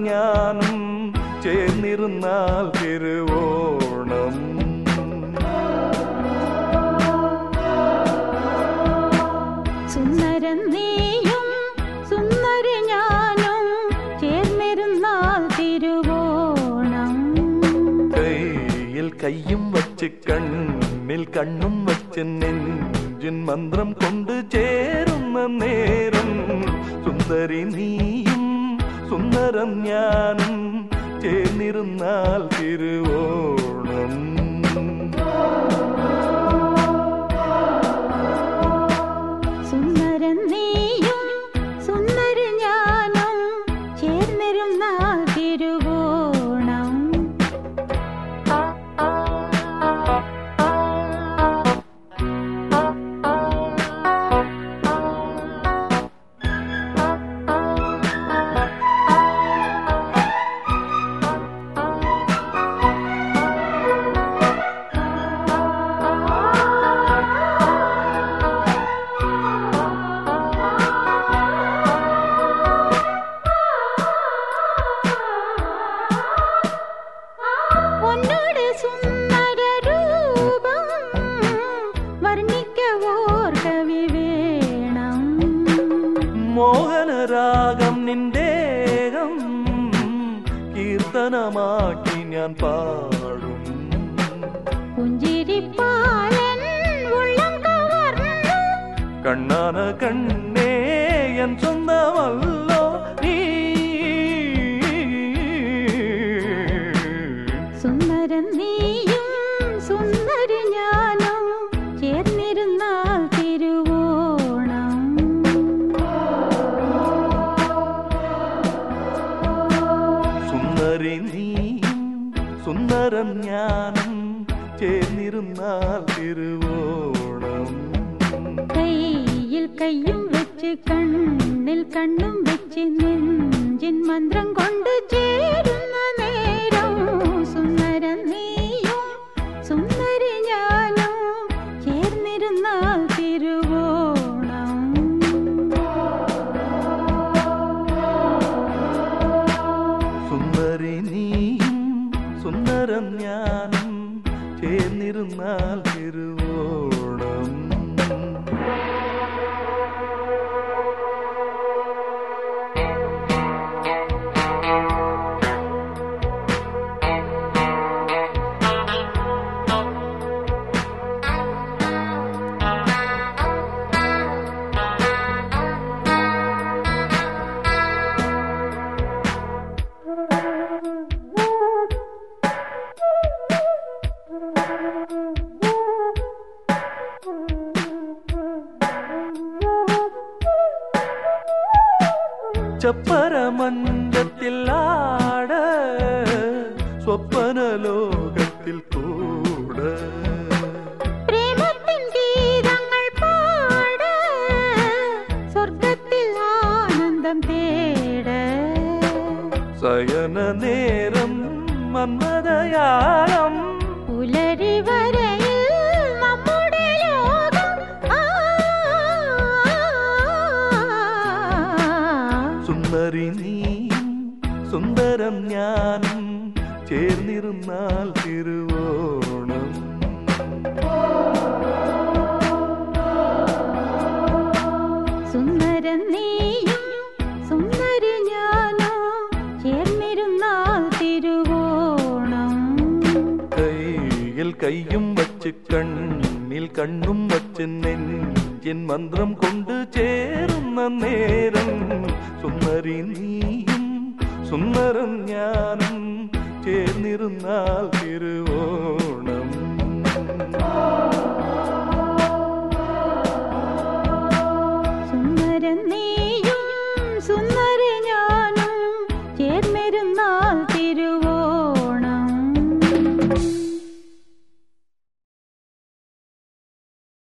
ഞാനും ചേർന്നിരുന്നാൽ തിരുവോണം. സുന്ദരൻ നീയും സുന്ദരി ഞാനും ചേർന്നിരുന്നാൽ തിരുവോണം. കയ്യിൽ കയ്യും വച്ച് കണ്ണിൽ കണ്ണും വച്ച് നെഞ്ചിൻ മന്ത്രം കൊണ്ട് ചേരുന്ന നേരം സുന്ദരി നീയും സുന്ദരം ഞാനും ചേർന്നിരുന്നാൽ തിരുവോണം. സുന്ദരൻ നീയും സുന്ദരി ഞാനും ചേർന്നിരുന്നാൽ തിരുവോണം. മോഹനരാഗം നിന്റേകം കീർത്തനമാക്കി ഞാൻ പാടും. പുഞ്ചിരിപ്പാലൻ ഉള്ളം കവർന്നു കണ്ണാന കണ്ണേ എൻ സ്വന്തമല്ലോ നീ. സുന്ദരൻ നീയും സുന്ദരി ഞാനും ചേർന്നിരുന്നാൽ തിരുവോണം. സുന്ദരി നീയും സുന്ദരൻ ഞാനും ചേർന്നിരുന്നാൽ തിരുവോണം. കയ്യിൽ കയ്യും വെച്ച് കണ്ണിൽ കണ്ണും വെച്ച് നെഞ്ചിൻ മന്ത്രം കൊണ്ട് ചേരുന്ന നേരം സുന്ദരൻ നീയും സുന്ദരി ഞാനും ചേർന്നിരുന്നാൽ തിരുവോണം. സുന്ദരി നീയും സുന്ദരം ഞാനും ചേർന്നിരുന്നാൽ തിരുവോണം. ചപ്പരമഞ്ചത്തിൽ ആട സ്വപ്ന ലോകത്തിൽ കൂട പ്രേമത്തിൻ ഗീതങ്ങൾ പാട സ്വർഗത്തിൽ ആനന്ദം തേട. ശയന നേരം മന്മദയാളം പുലരി വരയിൽ നമ്മുടെ ലോകം. സുന്ദരി നീയും സുന്ദരം ഞാനും ചേർന്നിരുന്നാൽ തിരുവോണം. സുന്ദരൻ നീയും സുന്ദരി ഞാനും ചേർന്നിരുന്നാൽ തിരുവോണം. കയ്യിൽ കയ്യും വച്ച് കണ്ണിൽ കണ്ണും വച്ച് നെഞ്ചിൻ മന്ത്രം കൊണ്ട് ചേരുന്ന നേരം സുന്ദരി നീയും സുന്ദരം ഞാനും ചേർന്നിരുന്നാൽ തിരുവോണം. സുന്ദരൻ നീയും സുന്ദരി ഞാനും ചേർന്നിരുന്നാൽ തിരുവോണം.